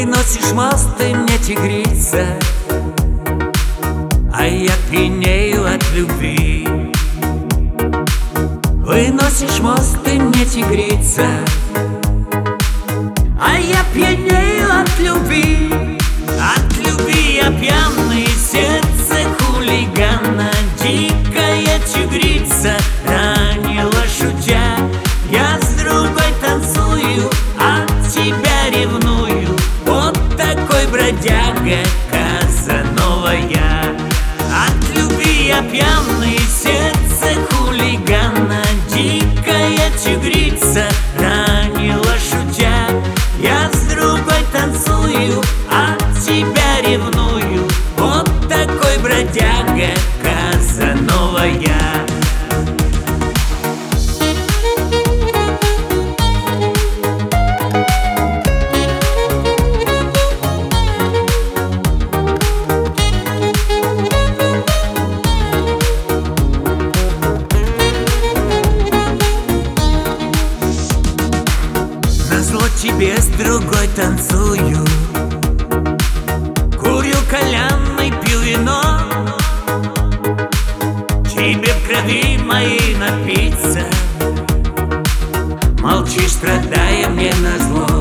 Выносишь мост, ты мне тигрица, а я пьянею от любви. Выносишь мост, ты мне тигрица, а я пьянею от любви. От любви я пьяный, сердце хулигана, дикая тигрица ранила шутя. Я с другой танцую, от тебя ревную. Вот такой бродяга, Казанова я. От любви я пьяный, сердце хулигана, дикая тигрица ранила шутя. Я с другой танцую, от тебя ревную. Вот такой бродяга, Казанова я. Назло тебе с другой танцую, курю кальянный, пью вино. Тебе в крови моей напиться, молчишь, страдая мне назло.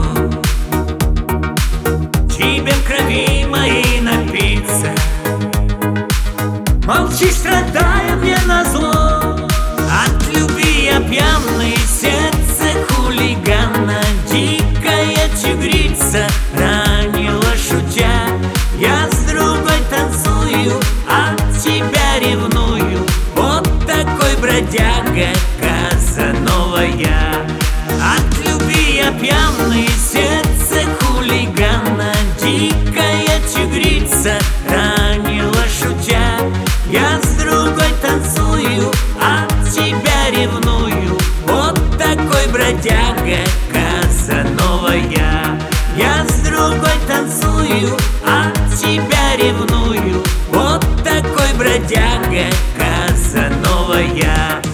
Тебе в крови моей напиться, молчишь, страдая мне назло. От любви я пьяный, сердце хулигана, дикая тигрица ранила шутя. Я с другой танцую, от тебя ревную. Вот такой бродяга, Казанова я. От любви я пьяный, сердце хулигана, дикая тигрица ранила шутя. Я с другой танцую, от тебя ревную. Вот такой бродяга, Казанова я. Я с другой танцую, от тебя ревную. Вот такой бродяга, Казанова я.